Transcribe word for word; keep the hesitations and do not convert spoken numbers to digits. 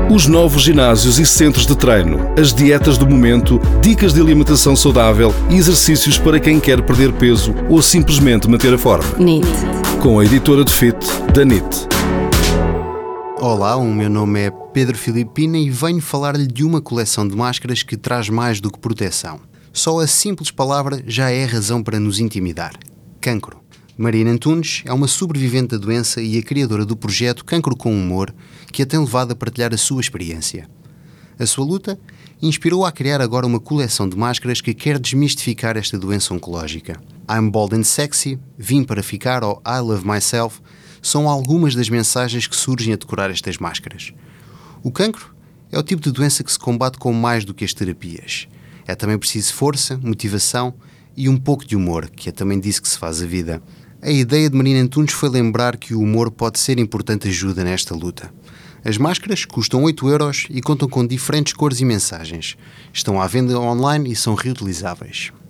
Os novos ginásios e centros de treino, as dietas do momento, dicas de alimentação saudável e exercícios para quem quer perder peso ou simplesmente manter a forma. N I T. Com a editora de Fit da N I T. Olá, o meu nome é Pedro Filipina e venho falar-lhe de uma coleção de máscaras que traz mais do que proteção. Só a simples palavra já é razão para nos intimidar. Cancro. Marina Antunes é uma sobrevivente da doença e a criadora do projeto Cancro com Humor, que a tem levado a partilhar a sua experiência. A sua luta inspirou-a a criar agora uma coleção de máscaras que quer desmistificar esta doença oncológica. I'm Bold and Sexy, Vim para Ficar ou I Love Myself são algumas das mensagens que surgem a decorar estas máscaras. O cancro é o tipo de doença que se combate com mais do que as terapias. É também preciso força, motivação e um pouco de humor, que é também disso que se faz a vida. A ideia de Marina Antunes foi lembrar que o humor pode ser importante ajuda nesta luta. As máscaras custam oito euros e contam com diferentes cores e mensagens. Estão à venda online e são reutilizáveis.